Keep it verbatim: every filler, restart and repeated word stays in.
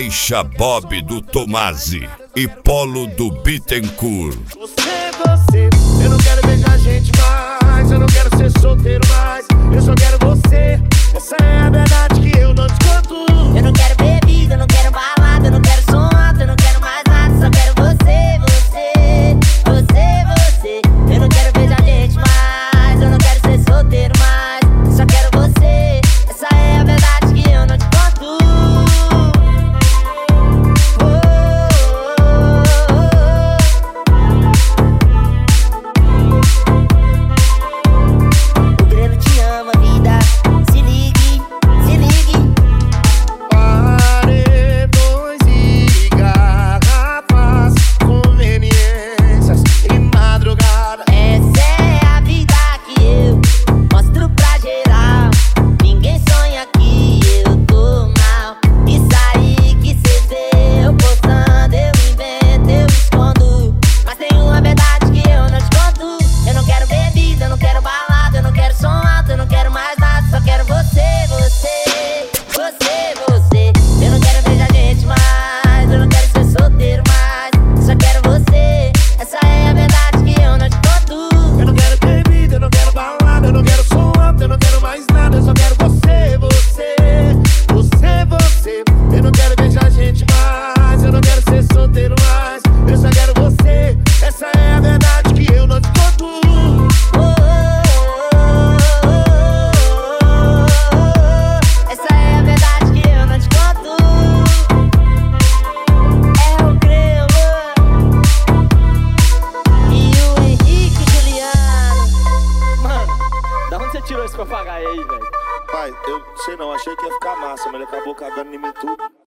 Caixa Bob do Tomasi e Polo do Bittencourt. Você, você, eu não quero beijar gente mais, eu não quero ser solteiro mais, eu só quero você. Essa é a verdade que eu não te conto. Eu não quero bebida, eu não quero balada, eu não quero som alto, eu não quero mais nada, só quero você, você, você, você. Eu não quero beijar gente mais, eu não quero ser solteiro mais, só quero você. Essa é a verdade que eu não te conto. Oh, oh, oh. O Breno te ama, vida. Se ligue, se ligue. Paredões e garrafas, conveniências e madrugada. Essa é a vida que eu mostro pra geral. Ninguém sonha que eu tô mal. Isso aí que cê vê eu postando, eu invento, eu escondo. Mas tem uma verdade que eu não te conto. Eu não quero bebida, eu não quero balada, eu não quero som alto, eu não quero mais nada, só quero você, você, você, você. Eu não quero beijar gente mais, eu não quero ser solteiro mais, só quero você. Essa é a verdade que eu não te conto. Eu não quero bebida, eu não quero balada, eu não quero som alto, eu não quero mais nada, eu só quero você, você, você, você. Eu não quero beijar gente mais, eu não quero ser solteiro mais, eu só quero você. Essa é a verdade que eu não te conto. Oh, oh, oh, oh. Essa é a verdade que eu não te conto. É o Cremo e o Henrique Juliano. Mano, da onde você tirou esse papagaio aí, velho? Pai, eu sei não, achei que ia ficar massa, mas ele acabou cagando em mim tudo.